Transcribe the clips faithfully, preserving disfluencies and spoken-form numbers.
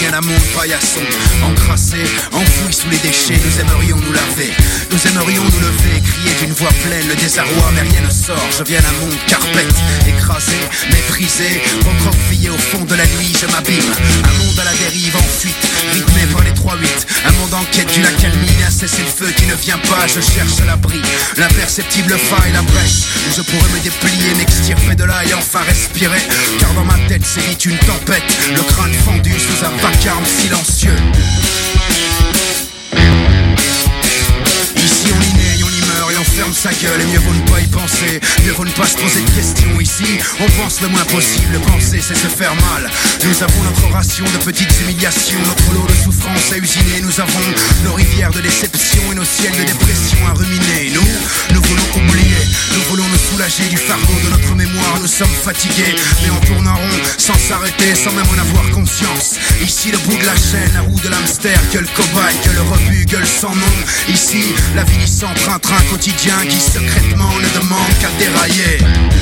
à la monde paillasson. Encrassés, enfouis sous les déchets, nous aimerions nous laver. Nous aimerions nous lever, crier d'une voix pleine le désarroi, mais rien ne sort. Je viens d'un monde carpette, écrasé, méprisé, recroquevillé au fond de la nuit, je m'abîme. Un monde à la dérive, en fuite, rythmé par les trois huit. Un monde en quête d'une accalmie, un cessez-le-feu qui ne vient pas. Je cherche l'abri, l'imperceptible faille, la brèche où je pourrais me déplier, m'extirper de là et enfin respirer. Car dans ma tête s'évite une tempête, le crâne fendu sous un vacarme silencieux. Ici on y naît, on y meurt et on ferme sa gueule. Et mieux vaut ne pas y penser, mieux vaut ne pas se poser de questions. Ici on pense le moins possible, penser c'est se faire mal. Nous avons notre ration de petites humiliations, notre lot de souffrances à usiner. Nous avons nos rivières de déception et nos ciels de dépression à ruminer. Nous, nous voulons oublier, nous voulons nous soulager du fardeau de notre mémoire. Nous sommes fatigués, mais on tourne en rond, sans s'arrêter, sans même en avoir conscience. Ici le bout de la chaîne, la roue de l'hamster, que le cobaye, que le rebut, gueule sans nom. Ici, la vie sans train-train quotidien qui secrètement ne demande qu'à dérailler.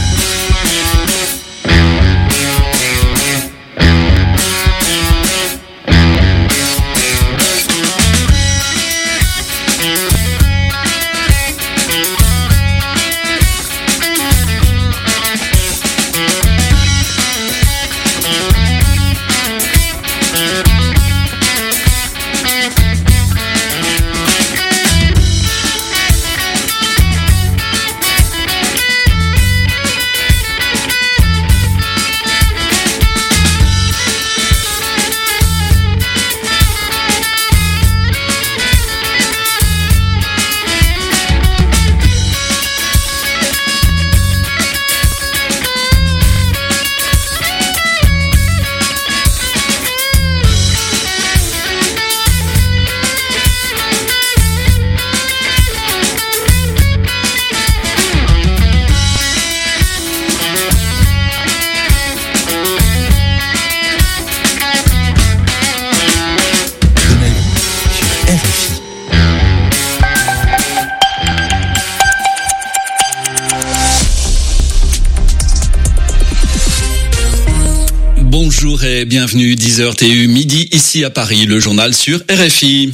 Bonjour et bienvenue, dix heures T U midi, ici à Paris, le journal sur R F I.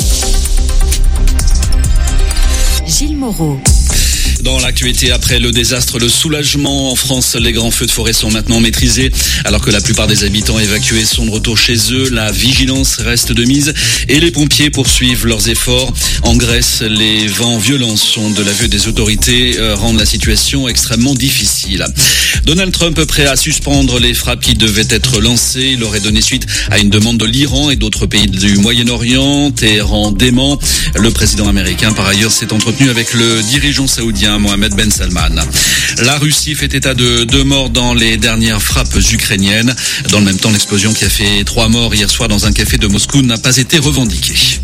Gilles Moreau. Dans l'actualité, après le désastre, le soulagement en France, les grands feux de forêt sont maintenant maîtrisés. Alors que la plupart des habitants évacués sont de retour chez eux, la vigilance reste de mise et les pompiers poursuivent leurs efforts. En Grèce, les vents violents sont de l'aveu des autorités euh, rendent la situation extrêmement difficile. Donald Trump prêt à suspendre les frappes qui devaient être lancées. Il aurait donné suite à une demande de l'Iran et d'autres pays du Moyen-Orient. Téhéran dément. Le président américain, par ailleurs, s'est entretenu avec le dirigeant saoudien Mohamed Ben Salman. La Russie fait état de deux morts dans les dernières frappes ukrainiennes. Dans le même temps, l'explosion qui a fait trois morts hier soir dans un café de Moscou n'a pas été revendiquée.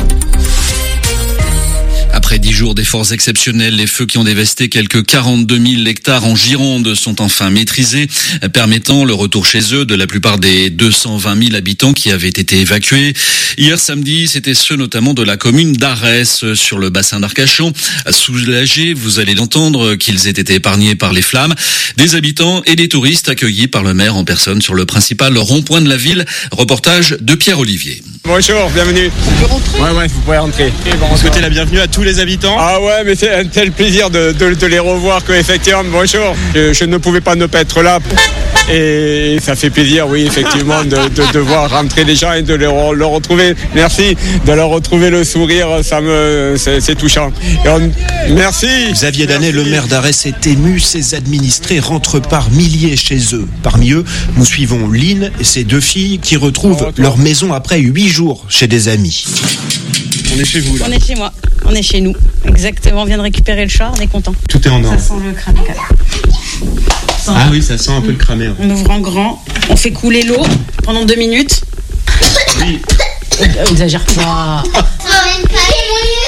Après dix jours d'efforts exceptionnels, les feux qui ont dévasté quelques quarante-deux mille hectares en Gironde sont enfin maîtrisés, permettant le retour chez eux de la plupart des deux cent vingt mille habitants qui avaient été évacués. Hier samedi, c'était ceux notamment de la commune d'Arès sur le bassin d'Arcachon. Soulagés, vous allez l'entendre, qu'ils aient été épargnés par les flammes. Des habitants et des touristes accueillis par le maire en personne sur le principal rond-point de la ville. Reportage de Pierre Olivier. Bonjour, bienvenue. On peut rentrer ? Ouais, ouais, vous pouvez rentrer. On souhaitait la bienvenue à tous les habitants. Ah ouais, mais c'est un tel plaisir de, de, de les revoir que effectivement, bonjour. Je, je ne pouvais pas ne pas être là. Et ça fait plaisir, oui, effectivement, de, de, de voir rentrer les gens et de leur, leur retrouver. Merci de leur retrouver le sourire, ça me, c'est, c'est touchant. Et on, merci. Xavier Danet, le maire d'Arès, est ému. Ses administrés rentrent par milliers chez eux. Parmi eux, nous suivons Lynn et ses deux filles qui retrouvent oh, leur maison après huit jours chez des amis. On est chez vous, là. On est chez moi. On est chez nous. Exactement. On vient de récupérer le chat. On est content. Tout est en ordre. Ça sent le cramé. Ah oui, ça sent un peu le cramé. On ouvre en grand. On fait couler l'eau pendant deux minutes. Oui. Exagère pas.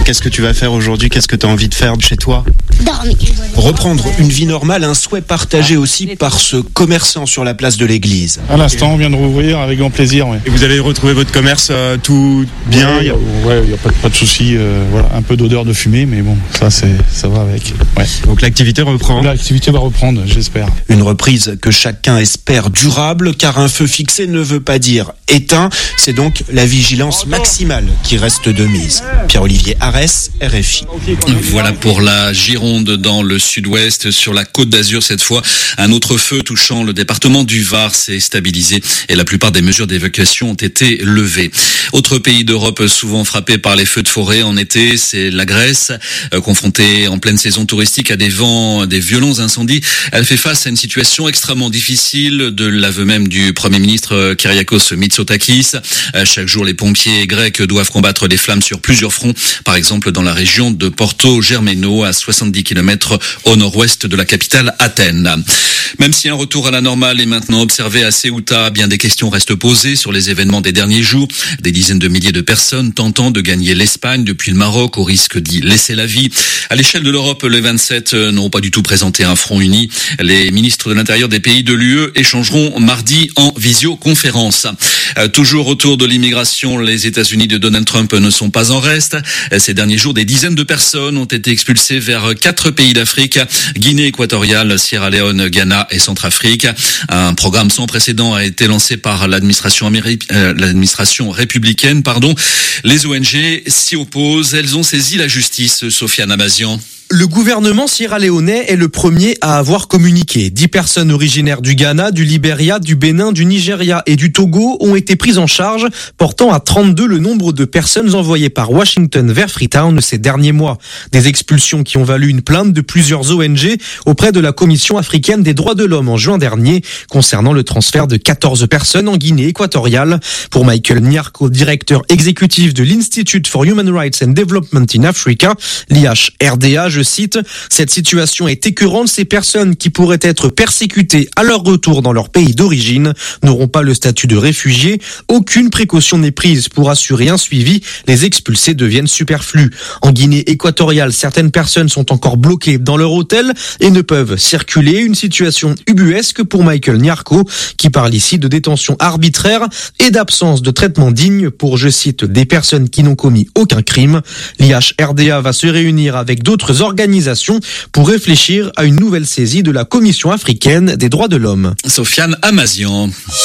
Qu'est-ce que tu vas faire aujourd'hui? Qu'est-ce que tu as envie de faire chez toi? Dormir. Reprendre une vie normale, un souhait partagé aussi par ce commerçant sur la place de l'église. À l'instant, on vient de rouvrir avec grand plaisir. Ouais. Et vous avez retrouvé votre commerce euh, tout bien? Ouais, il n'y a, a pas, pas de souci. Euh, voilà, un peu d'odeur de fumée, mais bon, ça, c'est, ça va avec. Ouais. Donc l'activité reprend? L'activité va reprendre, j'espère. Une reprise que chacun espère durable, car un feu fixé ne veut pas dire éteint. C'est donc la vigilance maximale qui reste de mise. Pierre-Olivier Arès, R F I. Voilà pour la Gironde dans le sud-ouest, sur la Côte d'Azur cette fois. Un autre feu touchant le département du Var s'est stabilisé et la plupart des mesures d'évacuation ont été levées. Autre pays d'Europe souvent frappé par les feux de forêt en été, c'est la Grèce, euh, confrontée en pleine saison touristique à des vents, des violents incendies. Elle fait face à une situation extrêmement difficile, de l'aveu même du Premier ministre Kyriakos Mitsotakis. Euh, chaque jour, les pompiers grecs doivent combattre les flammes sur plusieurs fronts, par exemple dans la région de Porto Germano, à soixante-dix kilomètres au nord-ouest de la capitale Athènes. Même si un retour à la normale est maintenant observé à Ceuta, bien des questions restent posées sur les événements des derniers jours. Des dizaines de milliers de personnes tentant de gagner l'Espagne depuis le Maroc au risque d'y laisser la vie. À l'échelle de l'Europe, les vingt-sept n'ont pas du tout présenté un front uni. Les ministres de l'Intérieur des pays de l'U E échangeront mardi en visioconférence. Euh, toujours autour de l'immigration, les États-Unis de Donald Trump ne sont pas en reste. Ces derniers jours, des dizaines de personnes ont été expulsées vers quatre pays d'Afrique, Guinée équatoriale, Sierra Leone, Ghana et Centrafrique. Un programme sans précédent a été lancé par l'administration améri- euh, l'administration républicaine, pardon. Les O N G s'y opposent. Elles ont saisi la justice. Sofiane Amazian. Le gouvernement sierra-léonais est le premier à avoir communiqué. Dix personnes originaires du Ghana, du Libéria, du Bénin, du Nigeria et du Togo ont été prises en charge, portant à trente-deux le nombre de personnes envoyées par Washington vers Freetown ces derniers mois. Des expulsions qui ont valu une plainte de plusieurs O N G auprès de la Commission africaine des droits de l'homme en juin dernier, concernant le transfert de quatorze personnes en Guinée équatoriale. Pour Michael Nyarko, directeur exécutif de l'Institute for Human Rights and Development in Africa, l'I H R D A, je cite, « Cette situation est écœurante. Ces personnes qui pourraient être persécutées à leur retour dans leur pays d'origine n'auront pas le statut de réfugiés. Aucune précaution n'est prise pour assurer un suivi. Les expulsés deviennent superflus. En Guinée équatoriale, certaines personnes sont encore bloquées dans leur hôtel et ne peuvent circuler. Une situation ubuesque pour Michael Nyarko, qui parle ici de détention arbitraire et d'absence de traitement digne pour, je cite, des personnes qui n'ont commis aucun crime. L'I H R D A va se réunir avec d'autres organisations organisation pour réfléchir à une nouvelle saisie de la Commission africaine des droits de l'homme. Sofiane Amazian.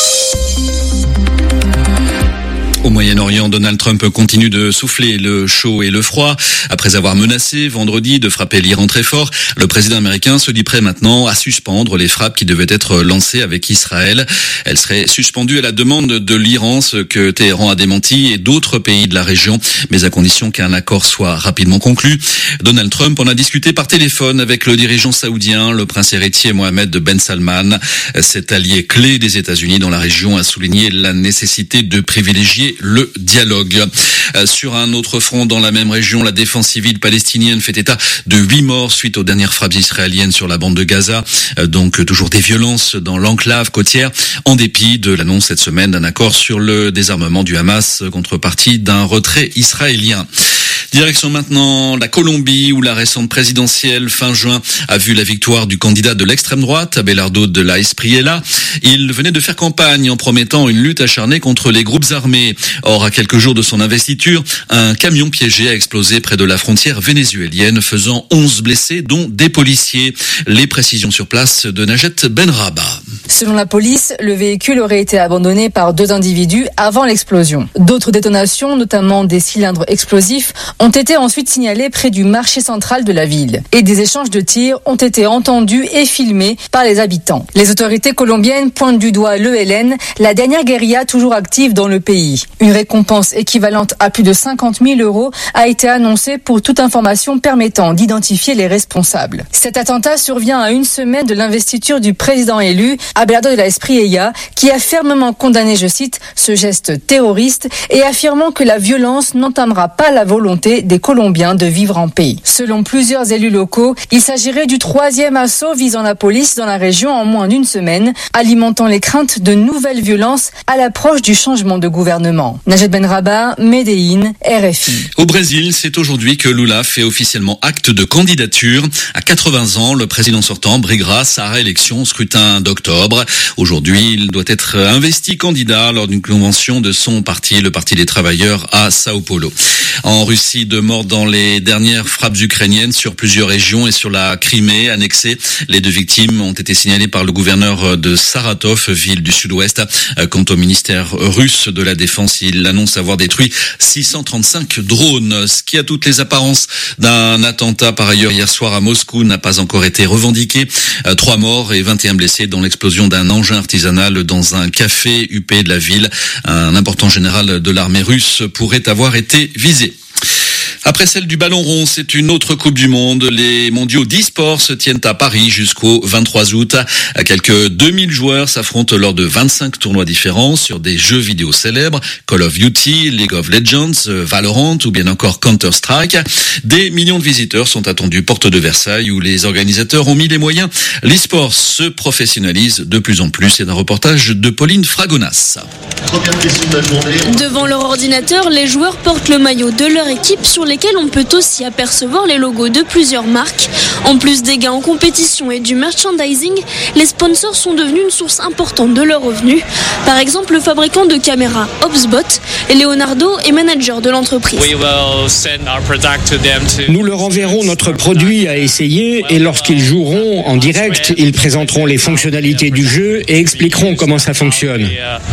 Au Moyen-Orient, Donald Trump continue de souffler le chaud et le froid. Après avoir menacé vendredi de frapper l'Iran très fort, le président américain se dit prêt maintenant à suspendre les frappes qui devaient être lancées avec Israël. Elles seraient suspendues à la demande de l'Iran, ce que Téhéran a démenti, et d'autres pays de la région, mais à condition qu'un accord soit rapidement conclu. Donald Trump en a discuté par téléphone avec le dirigeant saoudien, le prince héritier Mohammed Ben Salman. Cet allié clé des États-Unis dans la région a souligné la nécessité de privilégier le dialogue. Euh, sur un autre front dans la même région, la défense civile palestinienne fait état de huit morts suite aux dernières frappes israéliennes sur la bande de Gaza. Euh, donc toujours des violences dans l'enclave côtière, en dépit de l'annonce cette semaine d'un accord sur le désarmement du Hamas, contrepartie d'un retrait israélien. Direction maintenant la Colombie, où la récente présidentielle fin juin a vu la victoire du candidat de l'extrême droite, Abelardo de la Espriella. Il venait de faire campagne en promettant une lutte acharnée contre les groupes armés. Or, à quelques jours de son investiture, un camion piégé a explosé près de la frontière vénézuélienne, faisant onze blessés, dont des policiers. Les précisions sur place de Najet Benraba. Selon la police, le véhicule aurait été abandonné par deux individus avant l'explosion. D'autres détonations, notamment des cylindres explosifs, ont été ensuite signalés près du marché central de la ville. Et des échanges de tirs ont été entendus et filmés par les habitants. Les autorités colombiennes pointent du doigt l'E L N, la dernière guérilla toujours active dans le pays. Une récompense équivalente à plus de cinquante mille euros a été annoncée pour toute information permettant d'identifier les responsables. Cet attentat survient à une semaine de l'investiture du président élu, Abelardo de la Espriella, qui a fermement condamné, je cite, ce geste terroriste et affirmant que la violence n'entamera pas la volonté possibilité des Colombiens de vivre en paix. Selon plusieurs élus locaux, il s'agirait du troisième assaut visant la police dans la région en moins d'une semaine, alimentant les craintes de nouvelles violences à l'approche du changement de gouvernement. Najed Benrabah, Médéine, R F I. Au Brésil, c'est aujourd'hui que Lula fait officiellement acte de candidature. À quatre-vingts ans, le président sortant briguera sa réélection au scrutin d'octobre. Aujourd'hui, il doit être investi candidat lors d'une convention de son parti, le Parti des Travailleurs, à Sao Paulo. En Russie, deux morts dans les dernières frappes ukrainiennes sur plusieurs régions et sur la Crimée annexée. Les deux victimes ont été signalées par le gouverneur de Saratov, ville du sud-ouest. Quant au ministère russe de la Défense, il annonce avoir détruit six cent trente-cinq drones. Ce qui a toutes les apparences d'un attentat par ailleurs hier soir à Moscou n'a pas encore été revendiqué. Trois morts et vingt et un blessés dans l'explosion d'un engin artisanal dans un café huppé de la ville. Un important général de l'armée russe pourrait avoir été visé. Après celle du ballon rond, c'est une autre Coupe du Monde. Les mondiaux d'e-sport se tiennent à Paris jusqu'au vingt-trois août. Quelques deux mille joueurs s'affrontent lors de vingt-cinq tournois différents sur des jeux vidéo célèbres, Call of Duty, League of Legends, Valorant ou bien encore Counter-Strike. Des millions de visiteurs sont attendus porte de Versailles où les organisateurs ont mis les moyens. L'e-sport se professionnalise de plus en plus. C'est un reportage de Pauline Fragonas. Devant leur ordinateur, les joueurs portent le maillot de leur équipe sur lesquels on peut aussi apercevoir les logos de plusieurs marques. En plus des gains en compétition et du merchandising, les sponsors sont devenus une source importante de leurs revenus. Par exemple, le fabricant de caméras HubSpot et Leonardo est manager de l'entreprise. Nous leur enverrons notre produit à essayer et lorsqu'ils joueront en direct, ils présenteront les fonctionnalités du jeu et expliqueront comment ça fonctionne.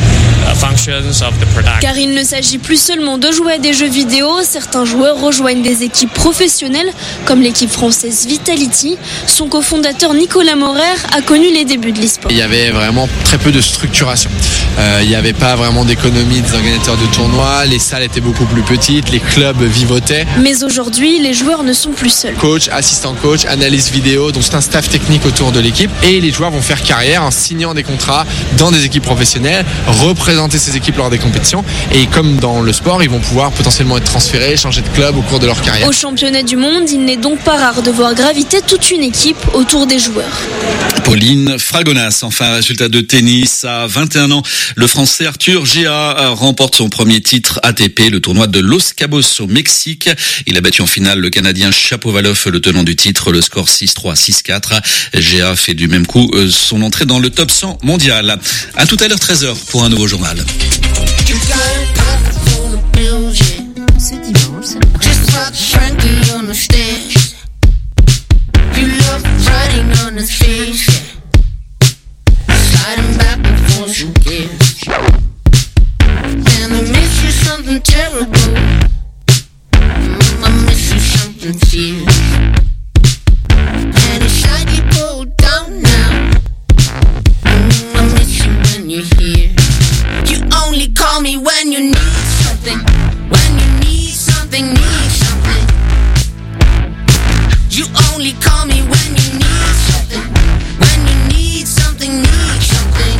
Car il ne s'agit plus seulement de jouer à des jeux vidéo, certains joueurs rejoignent des équipes professionnelles comme l'équipe française Vitality. Son cofondateur Nicolas Maurer a connu les débuts de l'e-sport. Il y avait vraiment très peu de structuration. Euh, il n'y avait pas vraiment d'économie des organisateurs de tournois, les salles étaient beaucoup plus petites, les clubs vivotaient. Mais aujourd'hui, les joueurs ne sont plus seuls. Coach, assistant coach, analyse vidéo, donc c'est un staff technique autour de l'équipe et les joueurs vont faire carrière en signant des contrats dans des équipes professionnelles, représenter ces équipes lors des compétitions et comme dans le sport, ils vont pouvoir potentiellement être transférés, changer de club au cours de leur carrière. Au championnat du monde, il n'est donc pas rare de voir graviter toute une équipe autour des joueurs. Pauline Fragonas, enfin résultat de tennis à vingt et un ans. Le Français Arthur Géa remporte son premier titre A T P, le tournoi de Los Cabos au Mexique. Il a battu en finale le Canadien Shapovalov, le tenant du titre, le score six trois, six quatre. Géa fait du même coup son entrée dans le top cent mondial. À tout à l'heure treize heures pour un nouveau journal. Ce dimanche, call me when you need something. When you need something, need something. You only call me when you need something. When you need something, need something.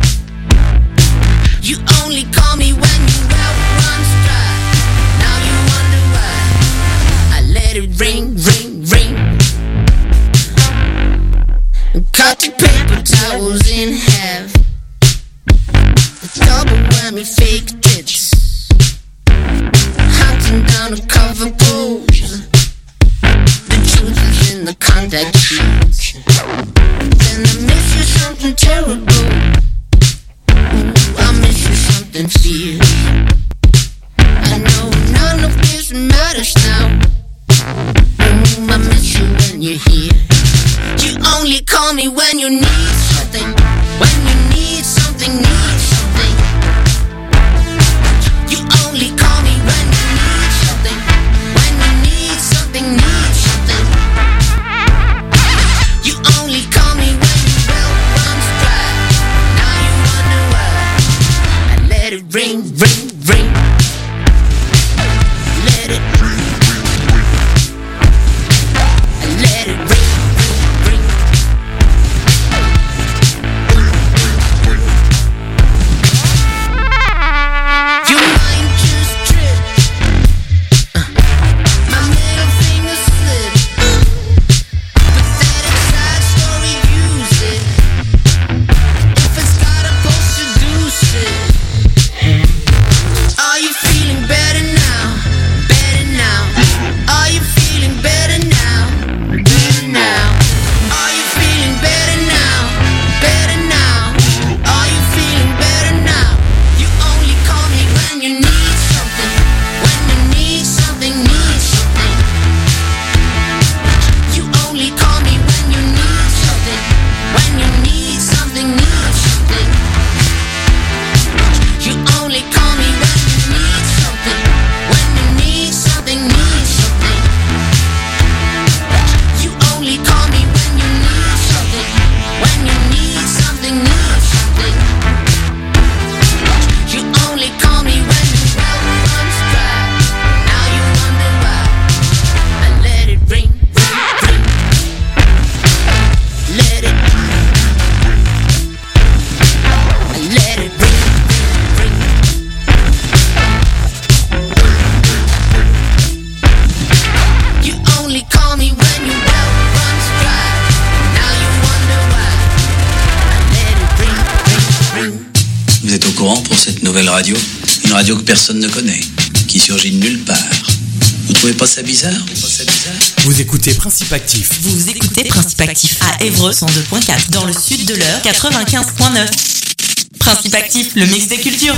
You only call me when you well runs dry. Now you wonder why I let it ring, ring, ring. Cut the paper towels in half. Double whammy fake tits. Hunting down a cover pose. The truth is in the contact sheets. Then I miss you something terrible. Ooh, I miss you something fierce. I know none of this matters now. Ooh, I miss you when you're here. You only call me when you need something. When you need something, need something. You only call me when you need something. When you need something, need something. You only call me when your well runs dry. Now you wonder why I let it ring, ring, ring. Let it ring, ring, ring. I let it ring. courant pour cette nouvelle radio. Une radio que personne ne connaît, qui surgit de nulle part. Vous trouvez pas ça bizarre? Pas ça bizarre? Vous écoutez Principe Actif. Vous écoutez Principe Actif à Évreux cent deux point quatre, dans le sud de l'Eure quatre-vingt-quinze point neuf. Principe Actif, le mix des cultures.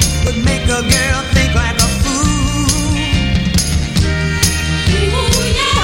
A girl think like a fool. Ooh, yeah.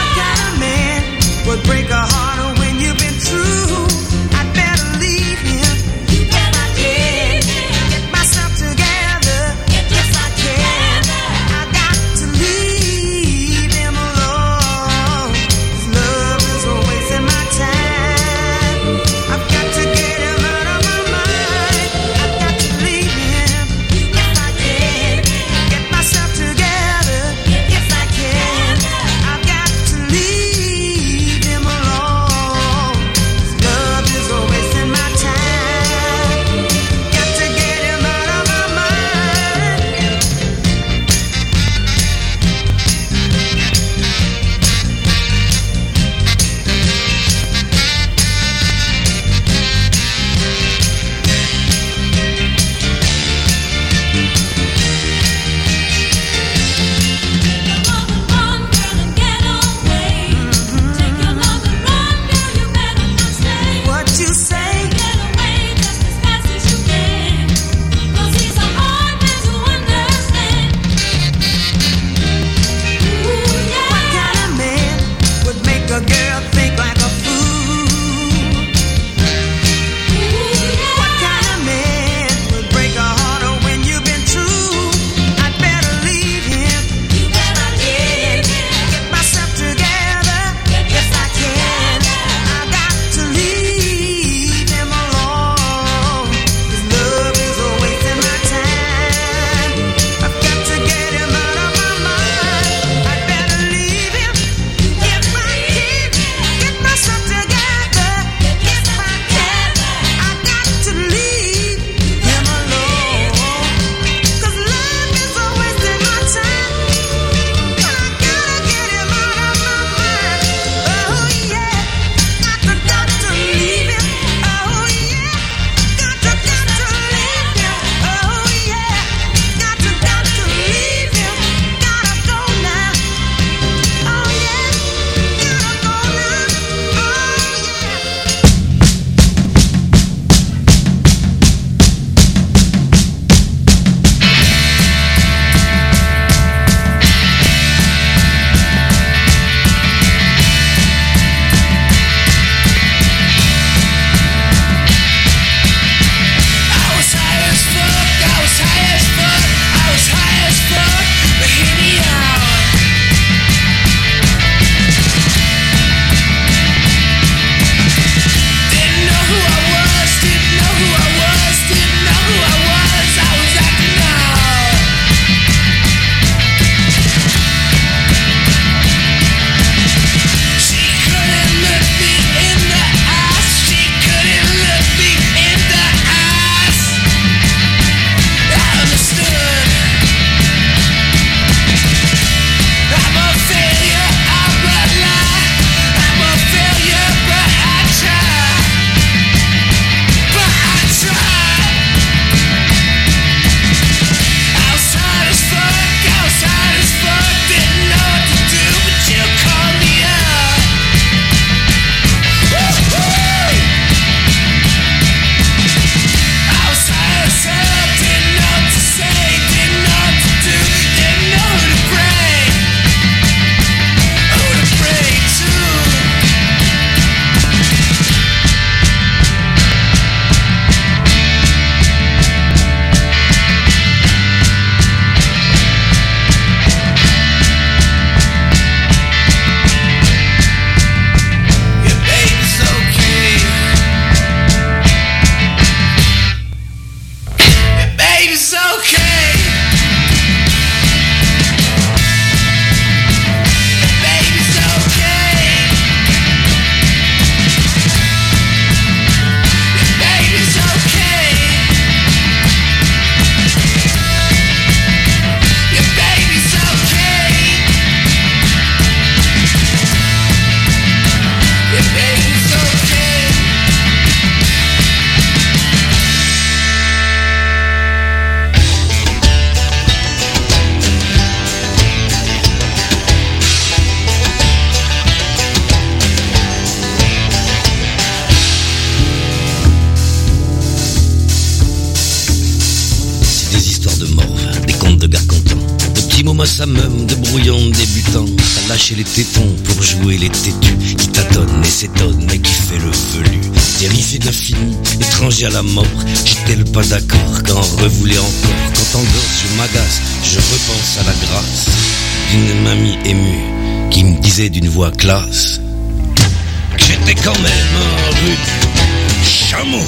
Petit mot summum de brouillon débutant. T'as lâché les tétons pour jouer les têtus. Qui t'adonne et s'étonne mais qui fait le velu. Terrifié de l'infini, étranger à la mort. J'étais pas d'accord quand on revoulait encore. Quand en gosse je m'agace, je repense à la grâce d'une mamie émue qui me disait d'une voix classe que j'étais quand même un rude chameau.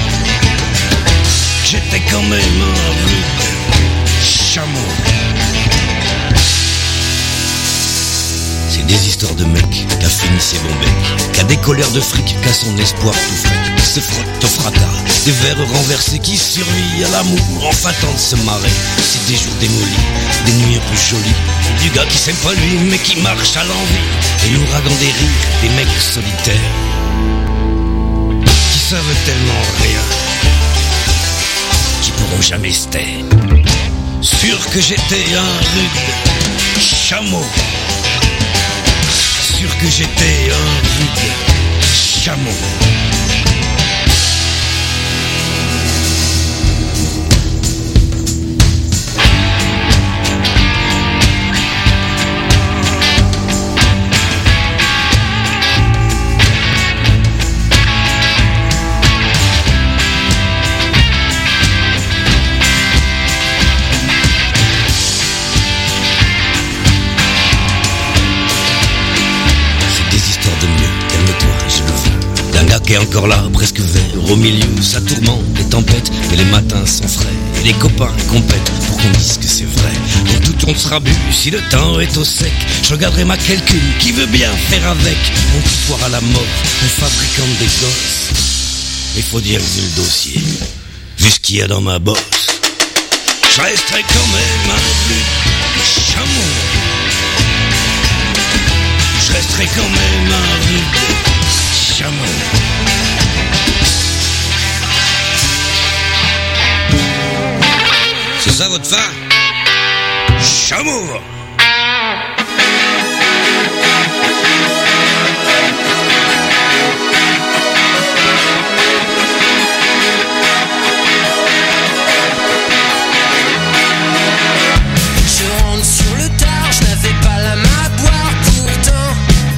Que j'étais quand même un rude chameau. C'est des histoires de mecs qui a fini ses bons becs, qui a des colères de fric, qui a son espoir tout frais, qui se frotte au fracas, des verres renversés, qui survit à l'amour en feintant de se marrer. C'est des jours démolis, des nuits un peu jolies, du gars qui s'aime pas lui mais qui marche à l'envie, et l'ouragan des rires, des mecs solitaires qui savent tellement rien, qui pourront jamais se taire. Sûr que j'étais un rude chameau. Sûr que j'étais un rude chameau. Qui est encore là, presque vert, au milieu, ça tourmente, les tempêtes, et les matins sont frais, et les copains compètent pour qu'on dise que c'est vrai. Quand tout on sera bu, si le temps est au sec, je regarderai ma quelqu'une qui veut bien faire avec mon pouvoir à la mort, un fabricant des gosses. Il faut dire, vu le dossier, vu ce qu'il y a dans ma bosse, je resterai quand même un rude chameau. Je resterai quand même un rude chameau. C'est ça votre fin? Chameau. Je rentre sur le tard, je n'avais pas la main à boire pourtant.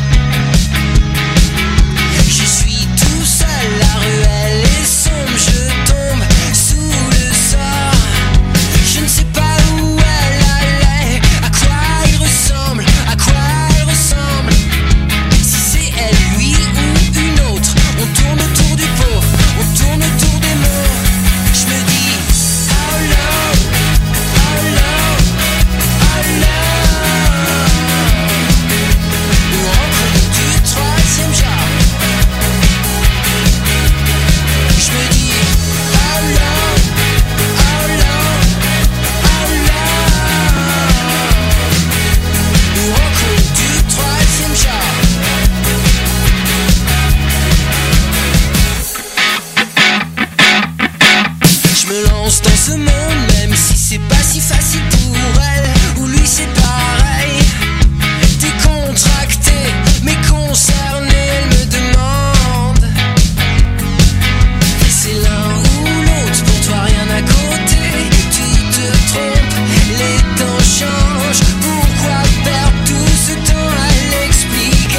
Je suis tout seul, la ruelle est sombre, je tombe sous le sort. Je ne sais pas où elle allait, à quoi il ressemble, à quoi elle ressemble. Si c'est elle, lui ou une autre, on tourne autour du pot, on tourne autour des mots. Je me dis, oh love, oh love, oh love. Nous rentrons du troisième genre. Je me dis, oh love, oh love, oh love. Nous rentrons du troisième genre. Je me lance dans ce monde, même si c'est pas si facile pour elle, ou lui c'est pareil. Décontracté, mais concerné, elle me demande. C'est l'un ou l'autre, pour toi rien à côté. Tu te trompes, les temps changent. Pourquoi perdre tout ce temps à l'expliquer?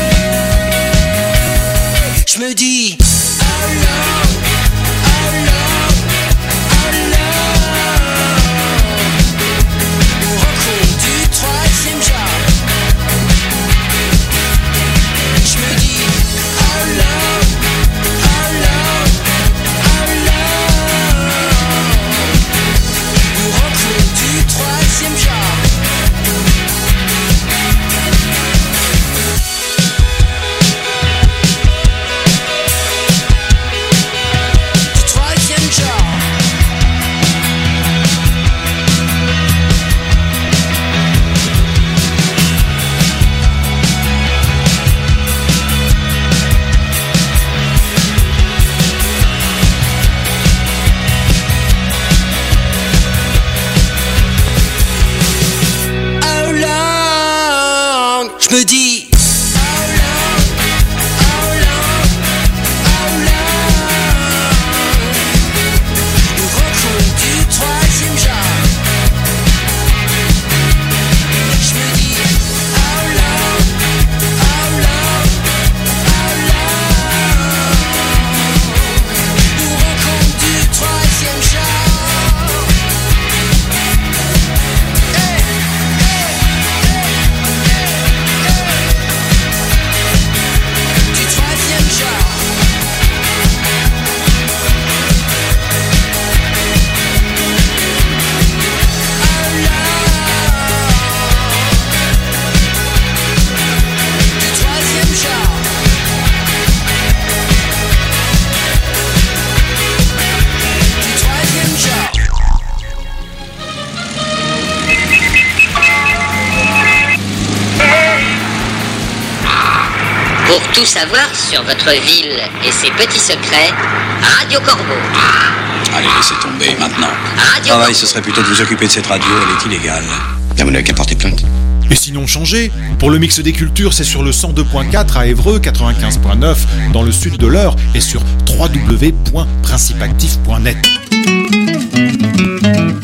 Je me dis, oh love, oh love, oh love. Nous rencontrons du troisième genre. Je me dis, oh love, oh love, oh love. Nous rencontrons du troisième genre. Du troisième genre. How long? Je me dis. How long? How long? How long? Nous rentrons du troisième genre. Pour tout savoir sur votre ville et ses petits secrets, Radio Corbeau. Allez, laissez tomber maintenant. Radio Le travail, ce serait plutôt de vous occuper de cette radio, elle est illégale. Bien, vous n'avez qu'à porter plainte. Et sinon changez. Pour le mix des cultures, c'est sur le cent deux point quatre à Évreux, quatre-vingt-quinze point neuf dans le sud de l'Eure et sur w w w point principactif point net.